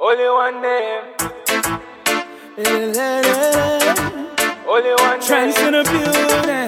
Only one name. Only one name. Trance in the building.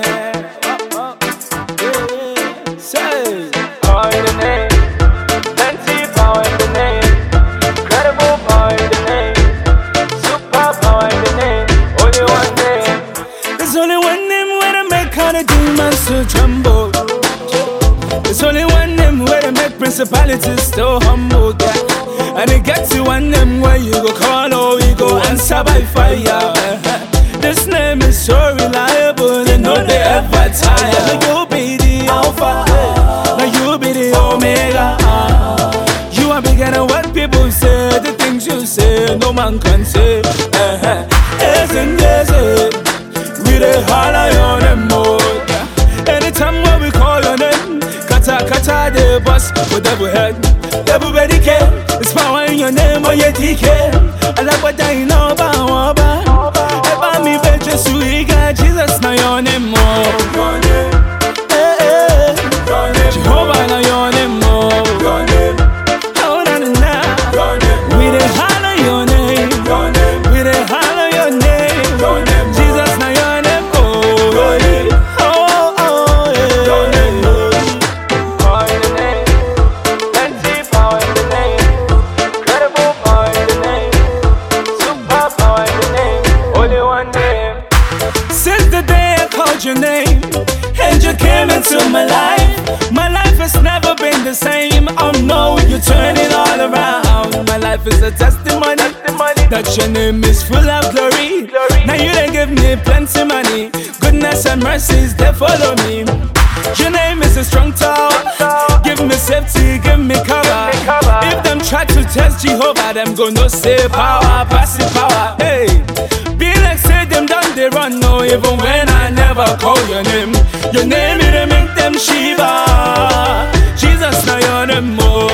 Say, Power in the name. Plenty power in the name. Incredible power in the name. Super power in the name. Only one name. there's only one name where they make all the demons to tremble. There's only one name where they make principalities still humble. Yeah. And it gets to one name where you go call or you go answer by fire. This name is so reliable, they know they ever tire. Now you be the Alpha, now you be the Omega. You are bigger than what people say, the things you say, no man can say. Isn't this it? We dey holler your name more. Anytime when we call your name, kata they bust for devil head. Devil ready care, it's power in your name or your DK. I like what I know about. About me, bet Jesus, we got Jesus, now your name more. Jehovah, now your name more. Hold on now, we dey holler your name. We dey holler your name. Jesus, now your name. Power in the name. Plenty power in the name. Incredible power in the name. Super power in the name. Only one name. Since the day I called your name and you came into my life has never been the same. Oh no, you turn it all around. My life is a testimony that your name is full of glory. Now you done give me plenty money. Goodness and mercies, they follow me. Your name is a strong tower. Give me safety, give me cover. If them try to test Jehovah, them gonna say power, passive power. Hey, be like say them done they run, no, even when I never call your name. Your name, it make them shiver. Jesus, now your name more.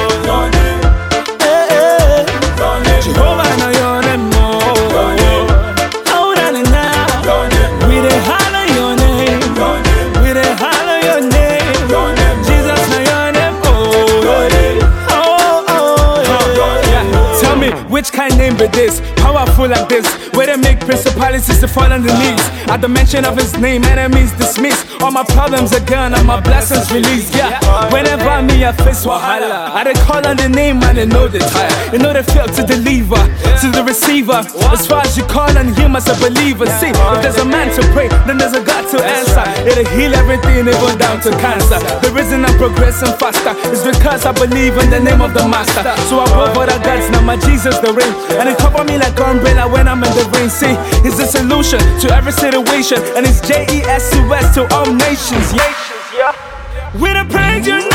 Jehovah, now your name more. Hold on now, we dey holler your name. We dey holler your name. Jesus, now your name. Yeah. Tell me, which kind name be this? Powerful like this, where they make principalities to fall on the knees. At the mention of his name, enemies dismiss. All my problems are gone, all my blessings released. Yeah, whenever me I face wahala, I dey call on the name and they know they tired. They know they fail to deliver to the receiver. As far as you call on him as a believer, see, if there's a man to pray, then there's a God to answer. It'll heal everything, even down to cancer. The reason I'm progressing faster is because I believe in the name of the Master. So above other gods, now my Jesus the reign, and it cover me like umbrella when I'm in the rain. See, he's the solution to every situation, and it's JESUS to all nations. Yeah, we done praise your